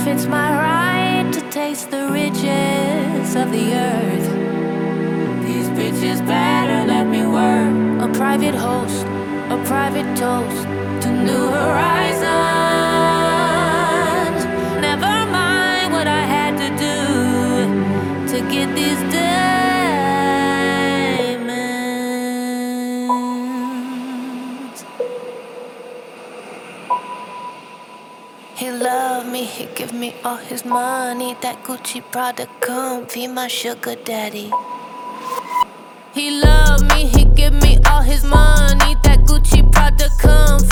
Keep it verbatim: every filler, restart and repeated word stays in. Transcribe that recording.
It's my right to taste the riches of the earth. These bitches better let me work. A private host, a private toast to new horizons. Never mind what I had to do to get these diamonds. He love me, he give me all his money. That Gucci Prada comfy, my sugar daddy. He love me, he give me all his money. That Gucci Prada comfy.